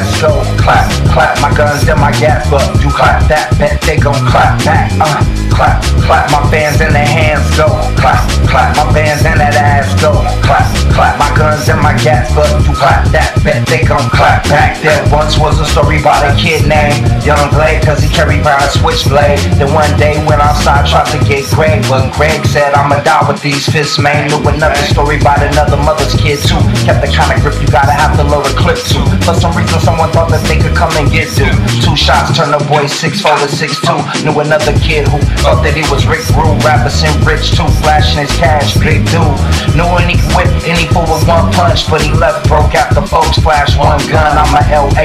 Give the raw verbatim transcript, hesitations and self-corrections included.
ass go. Clap, clap, my guns and my gas, but you clap that, bet they gon' clap back. Uh, clap, clap, my fans and their hands go. Clap, clap, my fans and that ass go. Clap, clap, my guns and my gas, but you clap that, bet they gon' clap back. There once was a story about a kid named Young Blade, cause he carried around a switchblade. Then one day went outside, tried to get Greg, but Greg said, I'ma die with these fists, man. Knew another story about another mother's kid too. Kept the kind of grip you gotta have to load a clip to. For some reason someone thought that they could come and get you. Two shots turned the boy six four to six two. Knew another kid who thought that he was Rick Rule, Rapping rich too, flashing his cash, big dude. Knew any whip, any fool with one punch, but he left broke after folks flash one gun. I'm a L A